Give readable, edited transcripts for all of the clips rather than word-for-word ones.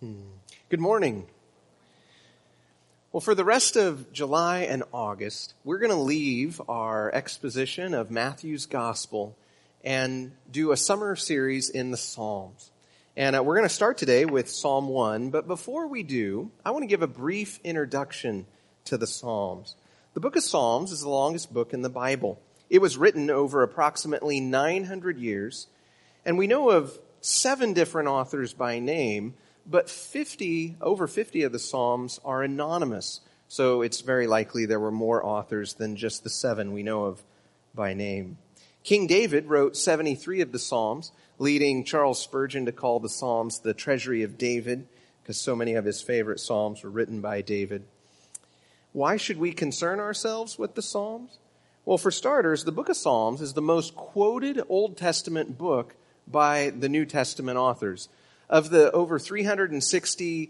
Good morning. Well, for the rest of July and August, we're going to leave our exposition of Matthew's Gospel and do a summer series in the Psalms. And we're going to start today with Psalm 1, but before we do, I want to give a brief introduction to the Psalms. The book of Psalms is the longest book in the Bible. It was written over approximately 900 years, and we know of 7 different authors by name, but over 50 of the Psalms are anonymous. So it's very likely there were more authors than just the 7 we know of by name. King David wrote 73 of the Psalms, leading Charles Spurgeon to call the Psalms the treasury of David, because so many of his favorite Psalms were written by David. Why should we concern ourselves with the Psalms? Well, for starters, the book of Psalms is the most quoted Old Testament book by the New Testament authors. Of the over 360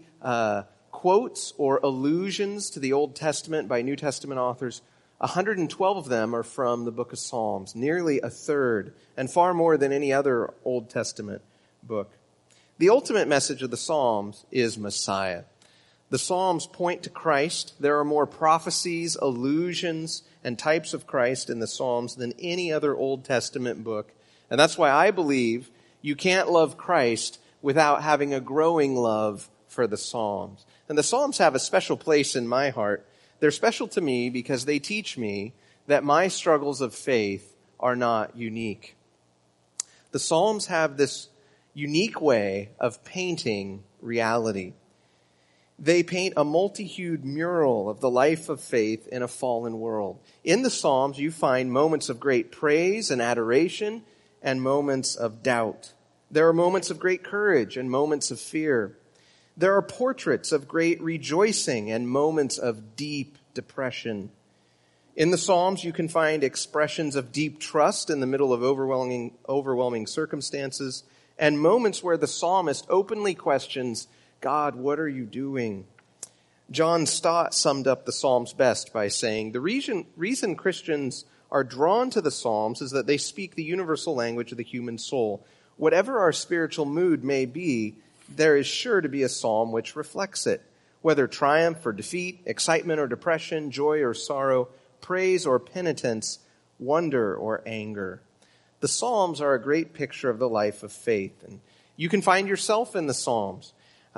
quotes or allusions to the Old Testament by New Testament authors, 112 of them are from the book of Psalms, nearly a third, and far more than any other Old Testament book. The ultimate message of the Psalms is Messiah. The Psalms point to Christ. There are more prophecies, allusions, and types of Christ in the Psalms than any other Old Testament book. And that's why I believe you can't love Christ without having a growing love for the Psalms. And the Psalms have a special place in my heart. They're special to me because they teach me that my struggles of faith are not unique. The Psalms have this unique way of painting reality. They paint a multi-hued mural of the life of faith in a fallen world. In the Psalms, you find moments of great praise and adoration and moments of doubt. There are moments of great courage and moments of fear. There are portraits of great rejoicing and moments of deep depression. In the Psalms, you can find expressions of deep trust in the middle of overwhelming circumstances and moments where the psalmist openly questions, God, what are you doing? John Stott summed up the Psalms best by saying, the reason Christians are drawn to the Psalms is that they speak the universal language of the human soul. Whatever our spiritual mood may be, there is sure to be a psalm which reflects it. Whether triumph or defeat, excitement or depression, joy or sorrow, praise or penitence, wonder or anger. The Psalms are a great picture of the life of faith. And you can find yourself in the Psalms.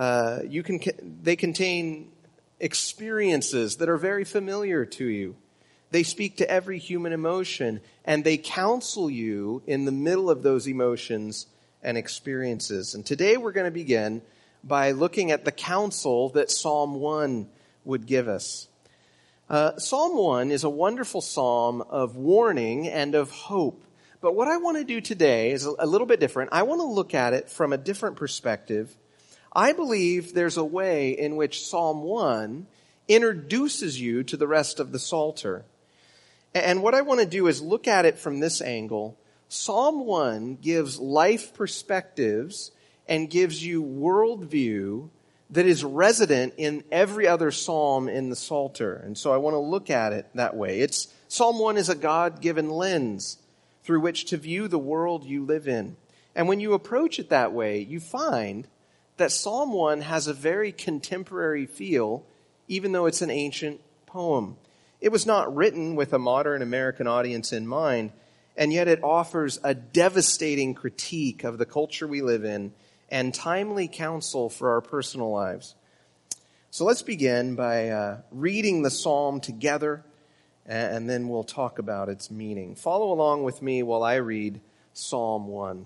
They contain experiences that are very familiar to you. They speak to every human emotion, and they counsel you in the middle of those emotions and experiences. And today we're going to begin by looking at the counsel that Psalm 1 would give us. Psalm 1 is a wonderful psalm of warning and of hope. But what I want to do today is a little bit different. I want to look at it from a different perspective. I believe there's a way in which Psalm 1 introduces you to the rest of the Psalter. And what I want to do is look at it from this angle. Psalm 1 gives life perspectives and gives you worldview that is resident in every other psalm in the Psalter. And so I want to look at it that way. Psalm 1 is a God-given lens through which to view the world you live in. And when you approach it that way, you find that Psalm 1 has a very contemporary feel, even though it's an ancient poem. It was not written with a modern American audience in mind, and yet it offers a devastating critique of the culture we live in and timely counsel for our personal lives. So let's begin by reading the psalm together, and then we'll talk about its meaning. Follow along with me while I read Psalm 1.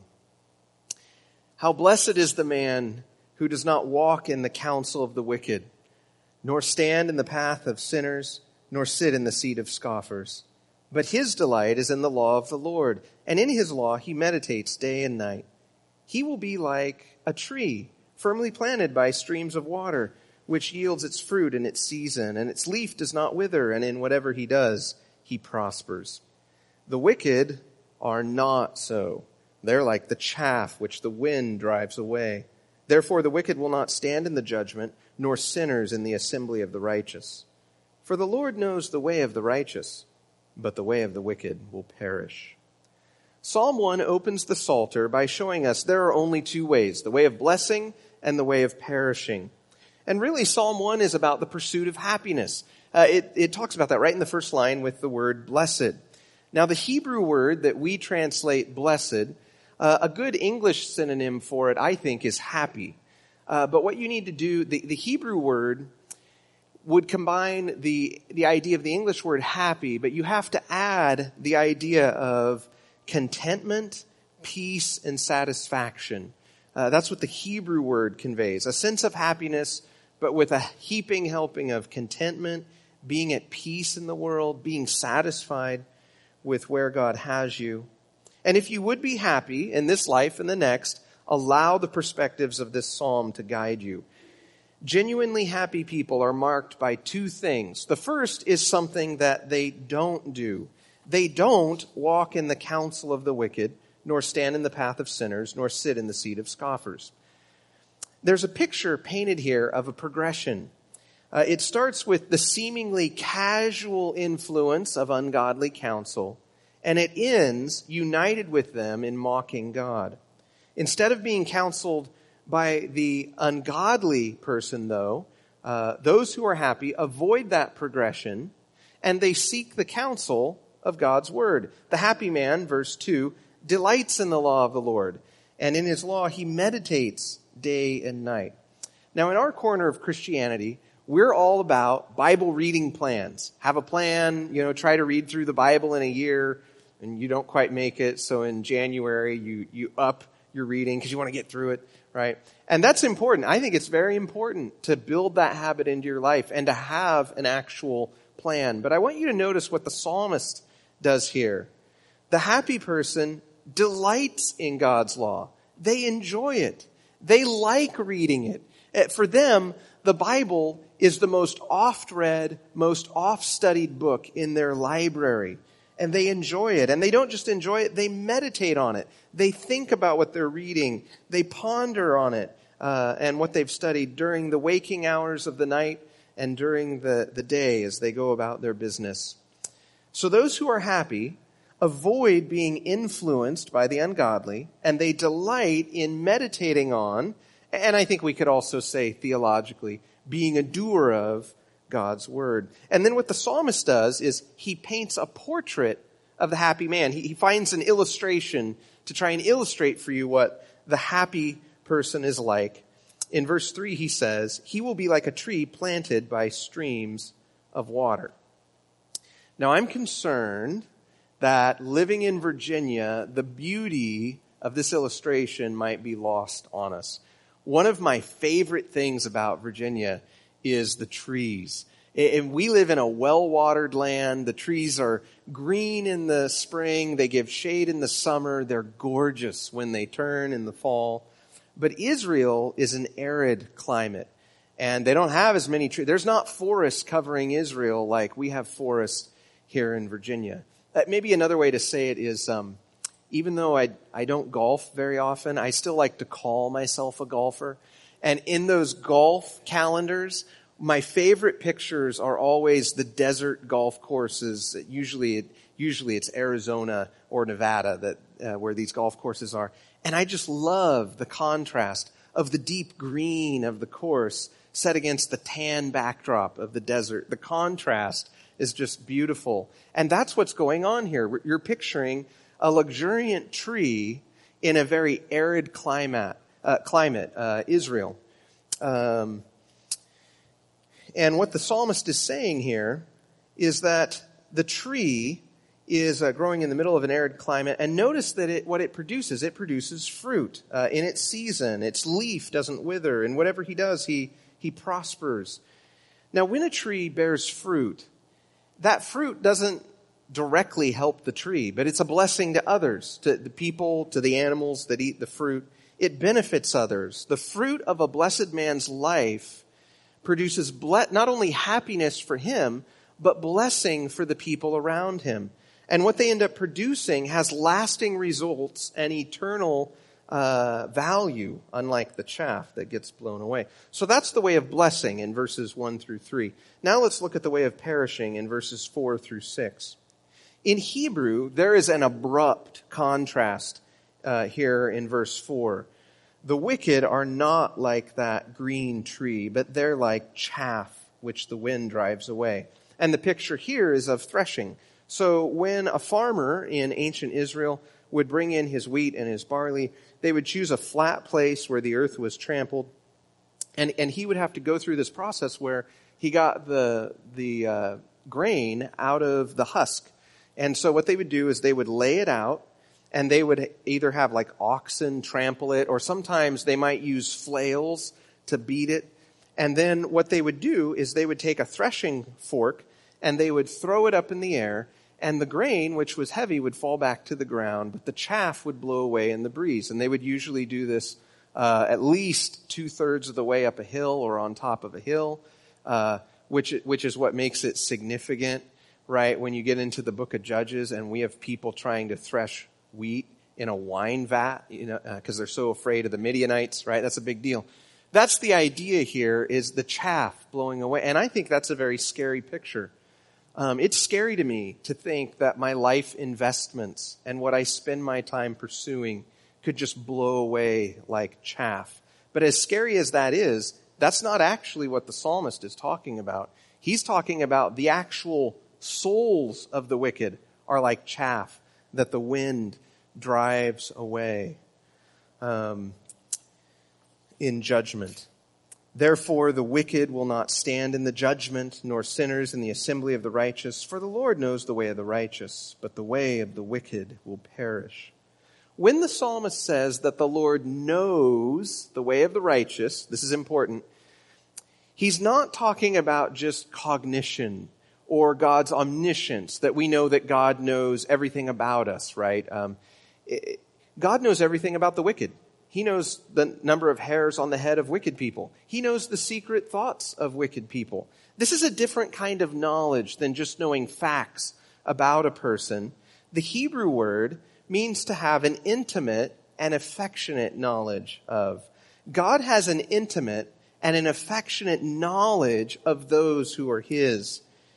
How blessed is the man who does not walk in the counsel of the wicked, nor stand in the path of sinners, nor sit in the seat of scoffers. But his delight is in the law of the Lord, and in his law he meditates day and night. He will be like a tree firmly planted by streams of water, which yields its fruit in its season, and its leaf does not wither, and in whatever he does, he prospers. The wicked are not so. They're like the chaff which the wind drives away. Therefore the wicked will not stand in the judgment, nor sinners in the assembly of the righteous. For the Lord knows the way of the righteous, but the way of the wicked will perish. Psalm 1 opens the Psalter by showing us there are only two ways, the way of blessing and the way of perishing. And really, Psalm 1 is about the pursuit of happiness. It talks about that right in the first line with the word blessed. Now, the Hebrew word that we translate blessed, a good English synonym for it, I think, is happy. But what you need to do, the Hebrew word would combine the idea of the English word happy, but you have to add the idea of contentment, peace, and satisfaction. That's what the Hebrew word conveys. A sense of happiness, but with a heaping helping of contentment, being at peace in the world, being satisfied with where God has you. And if you would be happy in this life and the next, allow the perspectives of this psalm to guide you. Genuinely happy people are marked by two things. The first is something that they don't do. They don't walk in the counsel of the wicked, nor stand in the path of sinners, nor sit in the seat of scoffers. There's a picture painted here of a progression. It starts with the seemingly casual influence of ungodly counsel, and it ends united with them in mocking God. Instead of being counseled by the ungodly person, though, those who are happy avoid that progression, and they seek the counsel of God's word. The happy man, verse 2, delights in the law of the Lord, and in his law he meditates day and night. Now, in our corner of Christianity, we're all about Bible reading plans. Have a plan, try to read through the Bible in a year, and you don't quite make it, so in January you up your reading because you want to get through it, right? And that's important. I think it's very important to build that habit into your life and to have an actual plan. But I want you to notice what the psalmist does here. The happy person delights in God's law. They enjoy it. They like reading it. For them, the Bible is the most oft-read, most oft-studied book in their library. And they enjoy it. And they don't just enjoy it, they meditate on it. They think about what they're reading. They ponder on it and what they've studied during the waking hours of the night and during the day as they go about their business. So those who are happy avoid being influenced by the ungodly, and they delight in meditating on, and I think we could also say theologically, being a doer of God's word. And then what the psalmist does is he paints a portrait of the happy man. He finds an illustration to try and illustrate for you what the happy person is like. In verse 3 he says, he will be like a tree planted by streams of water. Now I'm concerned that living in Virginia, the beauty of this illustration might be lost on us. One of my favorite things about Virginia is the trees. And we live in a well-watered land. The trees are green in the spring. They give shade in the summer. They're gorgeous when they turn in the fall. But Israel is an arid climate. And they don't have as many trees. There's not forests covering Israel like we have forests here in Virginia. Maybe another way to say it is, even though I don't golf very often, I still like to call myself a golfer. And in those golf calendars, my favorite pictures are always the desert golf courses. Usually it's Arizona or Nevada where these golf courses are. And I just love the contrast of the deep green of the course set against the tan backdrop of the desert. The contrast is just beautiful. And that's what's going on here. You're picturing a luxuriant tree in a very arid climate, Israel. And what the psalmist is saying here is that the tree is growing in the middle of an arid climate. And notice that what it produces fruit in its season. Its leaf doesn't wither. And whatever he does, he prospers. Now, when a tree bears fruit, that fruit doesn't directly help the tree, but it's a blessing to others, to the people, to the animals that eat the fruit. It benefits others. The fruit of a blessed man's life produces not only happiness for him, but blessing for the people around him. And what they end up producing has lasting results and eternal value, unlike the chaff that gets blown away. So that's the way of blessing in verses 1 through 3. Now let's look at the way of perishing in verses 4 through 6. In Hebrew, there is an abrupt contrast here in verse 4. The wicked are not like that green tree, but they're like chaff which the wind drives away. And the picture here is of threshing. So when a farmer in ancient Israel would bring in his wheat and his barley, they would choose a flat place where the earth was trampled. And he would have to go through this process where he got the grain out of the husk. And so what they would do is they would lay it out, and they would either have like oxen trample it, or sometimes they might use flails to beat it. And then what they would do is they would take a threshing fork and they would throw it up in the air, and the grain, which was heavy, would fall back to the ground, but the chaff would blow away in the breeze. And they would usually do this at least 2/3 of the way up a hill or on top of a hill, which is what makes it significant, right? When you get into the book of Judges and we have people trying to thresh wheat in a wine vat, because they're so afraid of the Midianites, right? That's a big deal. That's the idea here, is the chaff blowing away. And I think that's a very scary picture. It's scary to me to think that my life investments and what I spend my time pursuing could just blow away like chaff. But as scary as that is, that's not actually what the psalmist is talking about. He's talking about the actual souls of the wicked are like chaff that the wind drives away in judgment. Therefore, the wicked will not stand in the judgment, nor sinners in the assembly of the righteous. For the Lord knows the way of the righteous, but the way of the wicked will perish. When the psalmist says that the Lord knows the way of the righteous, this is important, he's not talking about just cognition or God's omniscience, that we know that God knows everything about us, right? God knows everything about the wicked. He knows the number of hairs on the head of wicked people. He knows the secret thoughts of wicked people. This is a different kind of knowledge than just knowing facts about a person. The Hebrew word means to have an intimate and affectionate knowledge of. God has an intimate and an affectionate knowledge of those who are His.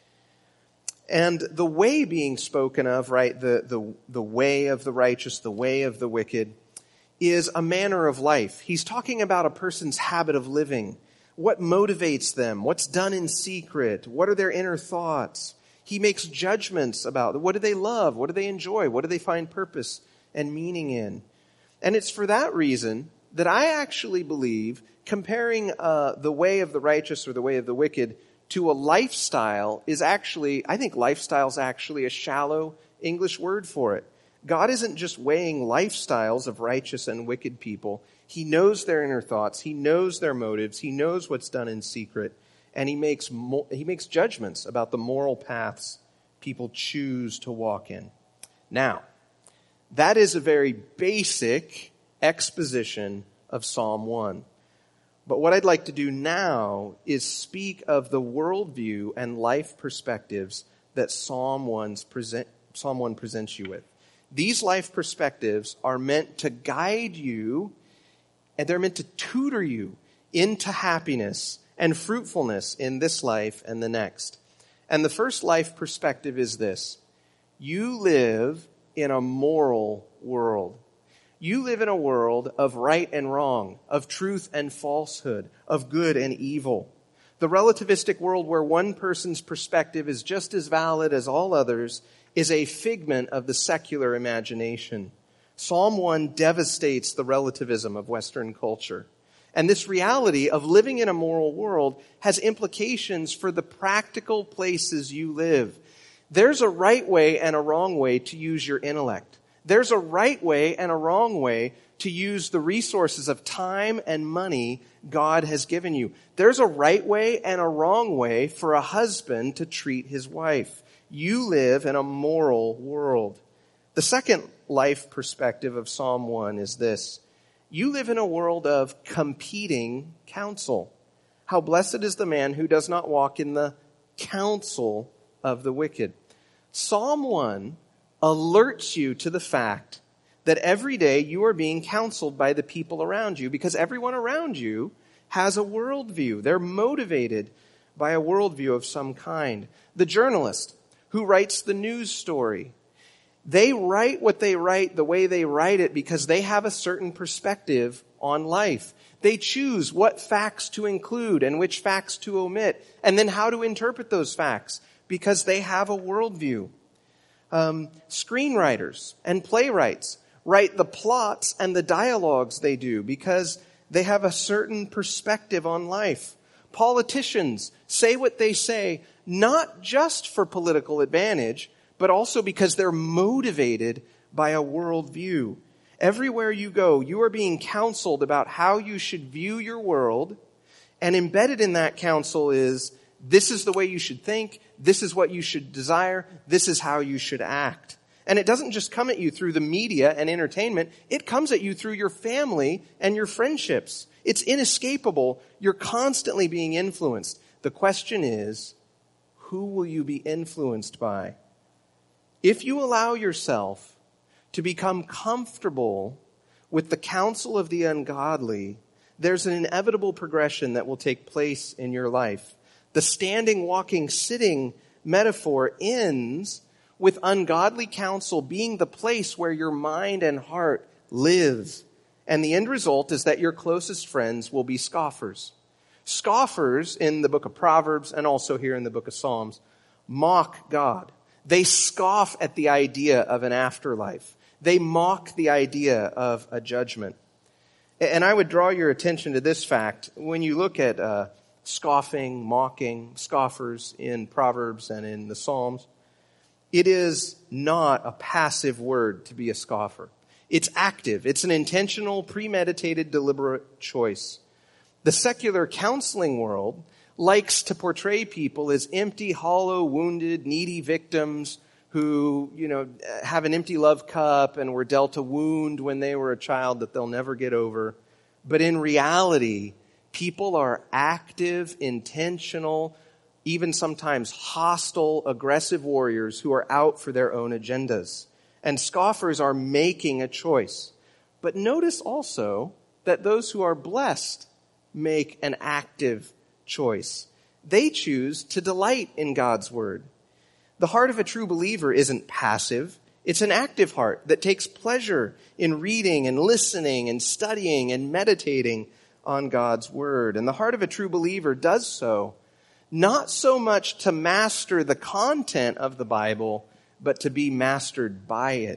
And the way being spoken of, right, the way of the righteous, the way of the wicked, is a manner of life. He's talking about a person's habit of living. What motivates them? What's done in secret? What are their inner thoughts? He makes judgments about what do they love? What do they enjoy? What do they find purpose and meaning in? And it's for that reason that I actually believe comparing the way of the righteous or the way of the wicked to a lifestyle is actually, I think lifestyle is actually a shallow English word for it. God isn't just weighing lifestyles of righteous and wicked people. He knows their inner thoughts. He knows their motives. He knows what's done in secret. And he makes judgments about the moral paths people choose to walk in. Now, that is a very basic exposition of Psalm 1. But what I'd like to do now is speak of the worldview and life perspectives that Psalm 1 presents you with. These life perspectives are meant to guide you, and they're meant to tutor you into happiness and fruitfulness in this life and the next. And the first life perspective is this: you live in a moral world. You live in a world of right and wrong, of truth and falsehood, of good and evil. The relativistic world where one person's perspective is just as valid as all others is a figment of the secular imagination. Psalm 1 devastates the relativism of Western culture. And this reality of living in a moral world has implications for the practical places you live. There's a right way and a wrong way to use your intellect. There's a right way and a wrong way to use the resources of time and money God has given you. There's a right way and a wrong way for a husband to treat his wife. You live in a moral world. The second life perspective of Psalm 1 is this: you live in a world of competing counsel. How blessed is the man who does not walk in the counsel of the wicked. Psalm 1 alerts you to the fact that every day you are being counseled by the people around you, because everyone around you has a worldview. They're motivated by a worldview of some kind. The journalist who writes the news story, they write what they write the way they write it because they have a certain perspective on life. They choose what facts to include and which facts to omit, and then how to interpret those facts, because they have a worldview. Screenwriters and playwrights write the plots and the dialogues they do because they have a certain perspective on life. Politicians say what they say, not just for political advantage, but also because they're motivated by a worldview. Everywhere you go, you are being counseled about how you should view your world, and embedded in that counsel is, this is the way you should think, this is what you should desire, this is how you should act. And it doesn't just come at you through the media and entertainment, it comes at you through your family and your friendships. It's inescapable. You're constantly being influenced. The question is, who will you be influenced by? If you allow yourself to become comfortable with the counsel of the ungodly, there's an inevitable progression that will take place in your life. The standing, walking, sitting metaphor ends with ungodly counsel being the place where your mind and heart live. And the end result is that your closest friends will be scoffers. Scoffers in the book of Proverbs and also here in the book of Psalms mock God. They scoff at the idea of an afterlife. They mock the idea of a judgment. And I would draw your attention to this fact. When you look at scoffing, mocking, scoffers in Proverbs and in the Psalms, it is not a passive word to be a scoffer. It's active. It's an intentional, premeditated, deliberate choice. The secular counseling world likes to portray people as empty, hollow, wounded, needy victims who, have an empty love cup and were dealt a wound when they were a child that they'll never get over. But in reality, people are active, intentional, even sometimes hostile, aggressive warriors who are out for their own agendas. And scoffers are making a choice. But notice also that those who are blessed make an active choice. They choose to delight in God's word. The heart of a true believer isn't passive. It's an active heart that takes pleasure in reading and listening and studying and meditating on God's word. And the heart of a true believer does so not so much to master the content of the Bible, but to be mastered by it.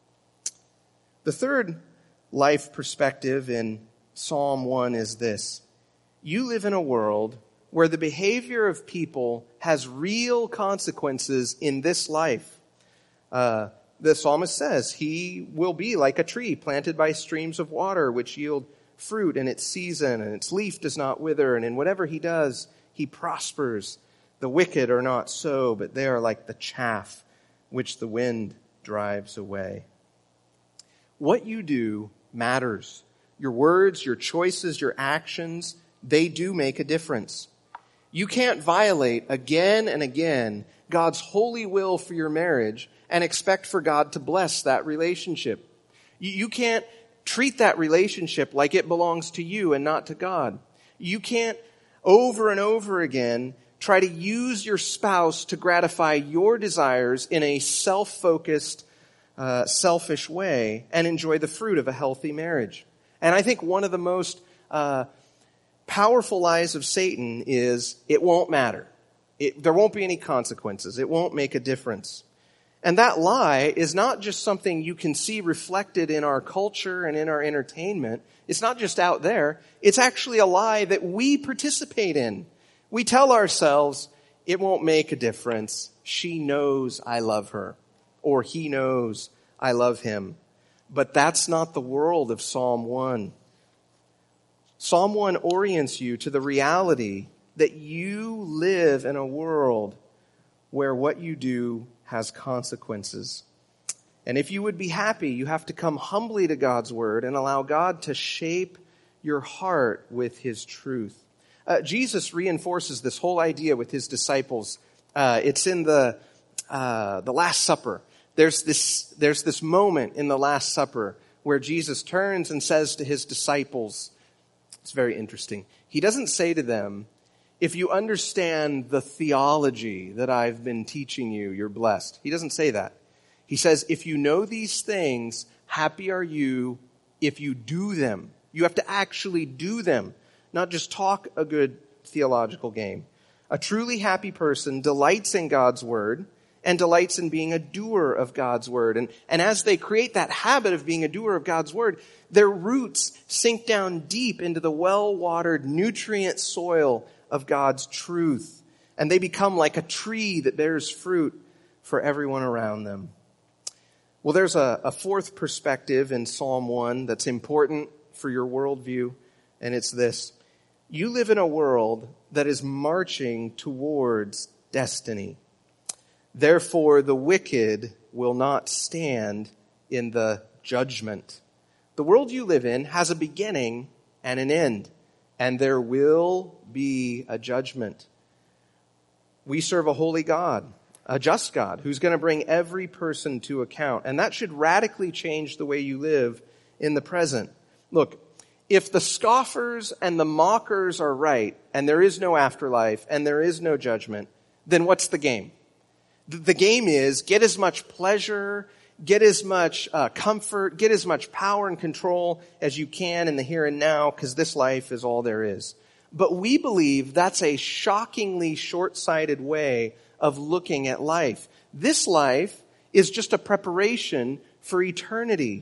The third life perspective in Psalm 1 is this. You live in a world where the behavior of people has real consequences in this life. The psalmist says, he will be like a tree planted by streams of water, which yield fruit in its season, and its leaf does not wither, and in whatever he does, he prospers. The wicked are not so, but they are like the chaff which the wind drives away. What you do matters. Your words, your choices, your actions, they do make a difference. You can't violate again and again God's holy will for your marriage and expect for God to bless that relationship. You can't treat that relationship like it belongs to you and not to God. You can't over and over again try to use your spouse to gratify your desires in a self-focused, selfish way and enjoy the fruit of a healthy marriage. And I think one of the most powerful lies of Satan is it won't matter. There won't be any consequences. It won't make a difference. And that lie is not just something you can see reflected in our culture and in our entertainment. It's not just out there. It's actually a lie that we participate in. We tell ourselves, it won't make a difference. She knows I love her. Or he knows I love him. But that's not the world of Psalm 1. Psalm 1 orients you to the reality that you live in a world where what you do has consequences. And if you would be happy, you have to come humbly to God's word and allow God to shape your heart with his truth. Jesus reinforces this whole idea with his disciples. It's in the Last Supper. There's this moment in the Last Supper where Jesus turns and says to his disciples, it's very interesting. He doesn't say to them, if you understand the theology that I've been teaching you, you're blessed. He doesn't say that. He says, if you know these things, happy are you if you do them. You have to actually do them, not just talk a good theological game. A truly happy person delights in God's word and delights in being a doer of God's word. And as they create that habit of being a doer of God's word, their roots sink down deep into the well-watered, nutrient soil of God's truth. And they become like a tree that bears fruit for everyone around them. Well, there's a fourth perspective in Psalm 1 that's important for your worldview, and it's this. You live in a world that is marching towards destiny. Therefore, the wicked will not stand in the judgment. The world you live in has a beginning and an end, and there will be a judgment. We serve a holy God, a just God, who's going to bring every person to account, and that should radically change the way you live in the present. Look, if the scoffers and the mockers are right, and there is no afterlife, and there is no judgment, then what's the game? The game is get as much pleasure, get as much comfort, get as much power and control as you can in the here and now, because this life is all there is. But we believe that's a shockingly short-sighted way of looking at life. This life is just a preparation for eternity.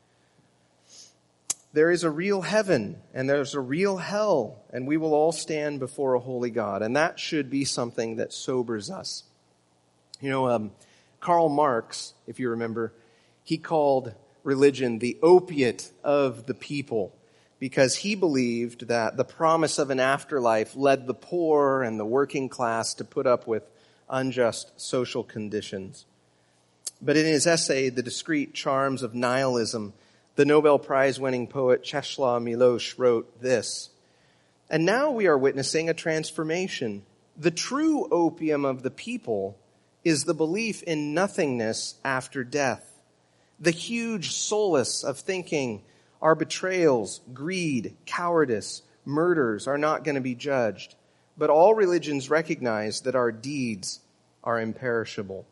There is a real heaven and there's a real hell, and we will all stand before a holy God. And that should be something that sobers us. You know, Karl Marx, if you remember, he called religion the opiate of the people because he believed that the promise of an afterlife led the poor and the working class to put up with unjust social conditions. But in his essay, The Discreet Charms of Nihilism, the Nobel Prize-winning poet Czesław Miłosz wrote this, "And now we are witnessing a transformation. The true opium of the people is the belief in nothingness after death. The huge solace of thinking our betrayals, greed, cowardice, murders are not going to be judged. But all religions recognize that our deeds are imperishable."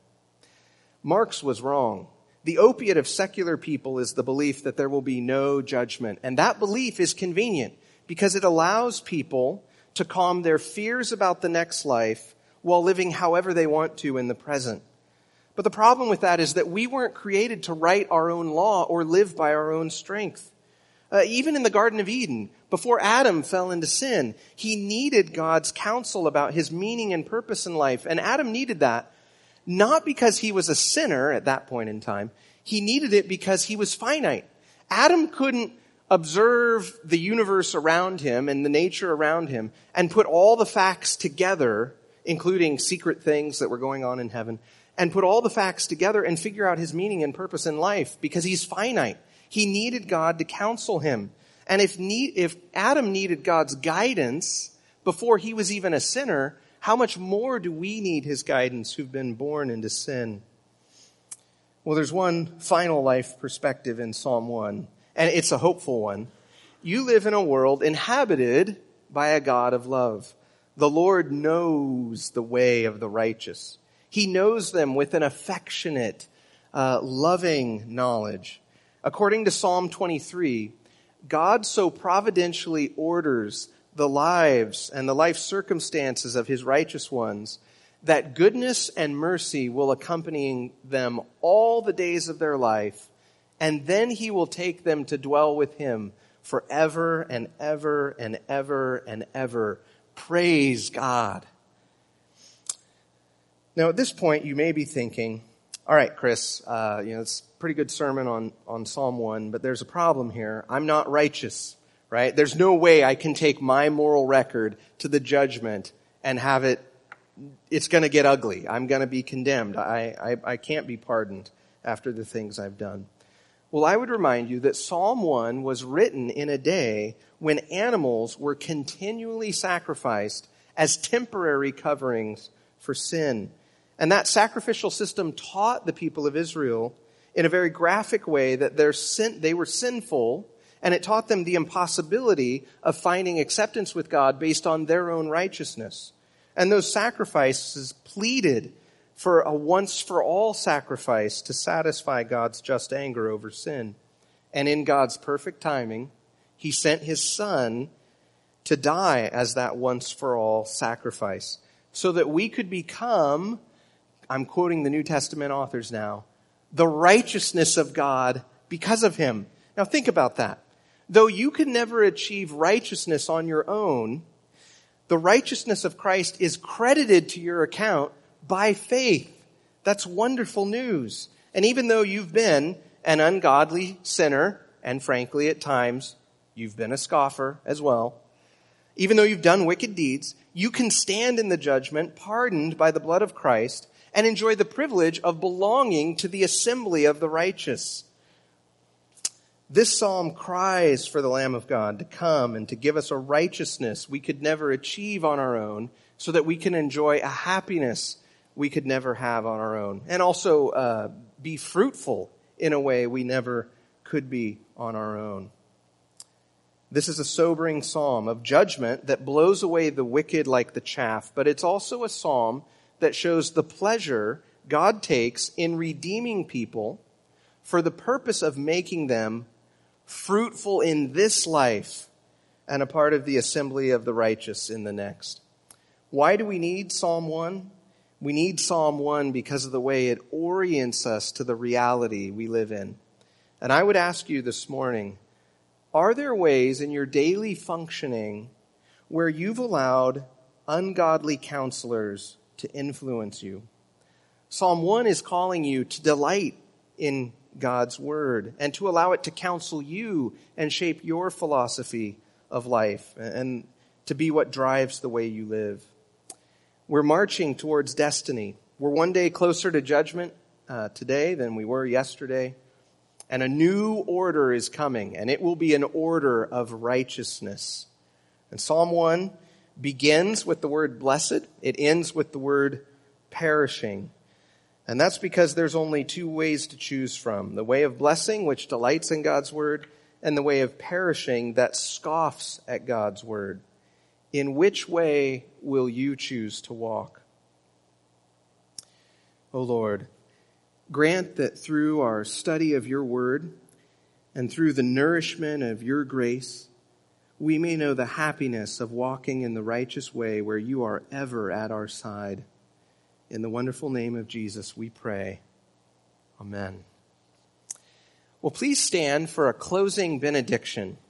Marx was wrong. The opiate of secular people is the belief that there will be no judgment. And that belief is convenient because it allows people to calm their fears about the next life while living however they want to in the present. But the problem with that is that we weren't created to write our own law or live by our own strength. Even in the Garden of Eden, before Adam fell into sin, he needed God's counsel about his meaning and purpose in life. And Adam needed that not because he was a sinner at that point in time. He needed it because he was finite. Adam couldn't observe the universe around him and the nature around him and put all the facts together, including secret things that were going on in heaven, and put all the facts together and figure out his meaning and purpose in life because he's finite. He needed God to counsel him. And if Adam needed God's guidance before he was even a sinner, how much more do we need his guidance who've been born into sin? Well, there's one final life perspective in Psalm 1, and it's a hopeful one. You live in a world inhabited by a God of love. The Lord knows the way of the righteous. He knows them with an affectionate, loving knowledge. According to Psalm 23, God so providentially orders the lives and the life circumstances of his righteous ones that goodness and mercy will accompany them all the days of their life, and then he will take them to dwell with him forever and ever and ever and ever. Praise God. Now, at this point, you may be thinking, all right, Chris, it's a pretty good sermon on Psalm 1, but there's a problem here. I'm not righteous, right? There's no way I can take my moral record to the judgment and have it's going to get ugly. I'm going to be condemned. I can't be pardoned after the things I've done. Well, I would remind you that Psalm 1 was written in a day when animals were continually sacrificed as temporary coverings for sin. And that sacrificial system taught the people of Israel in a very graphic way that they were sinful, and it taught them the impossibility of finding acceptance with God based on their own righteousness. And those sacrifices pleaded for a once-for-all sacrifice to satisfy God's just anger over sin. And in God's perfect timing, He sent his Son to die as that once-for-all sacrifice so that we could become, I'm quoting the New Testament authors now, the righteousness of God because of him. Now think about that. Though you can never achieve righteousness on your own, the righteousness of Christ is credited to your account by faith. That's wonderful news. And even though you've been an ungodly sinner, and frankly at times you've been a scoffer as well, even though you've done wicked deeds, you can stand in the judgment pardoned by the blood of Christ and enjoy the privilege of belonging to the assembly of the righteous. This psalm cries for the Lamb of God to come and to give us a righteousness we could never achieve on our own so that we can enjoy a happiness we could never have on our own, and also be fruitful in a way we never could be on our own. This is a sobering psalm of judgment that blows away the wicked like the chaff, but it's also a psalm that shows the pleasure God takes in redeeming people for the purpose of making them fruitful in this life and a part of the assembly of the righteous in the next. Why do we need Psalm 1? We need Psalm 1 because of the way it orients us to the reality we live in. And I would ask you this morning, are there ways in your daily functioning where you've allowed ungodly counselors to influence you? Psalm 1 is calling you to delight in God's word and to allow it to counsel you and shape your philosophy of life and to be what drives the way you live. We're marching towards destiny. We're one day closer to judgment today than we were yesterday. And a new order is coming, and it will be an order of righteousness. And Psalm 1 begins with the word blessed. It ends with the word perishing. And that's because there's only two ways to choose from. The way of blessing, which delights in God's word, and the way of perishing that scoffs at God's word. In which way will you choose to walk? O Lord, grant that through our study of your word and through the nourishment of your grace, we may know the happiness of walking in the righteous way where you are ever at our side. In the wonderful name of Jesus, we pray. Amen. Well, please stand for a closing benediction.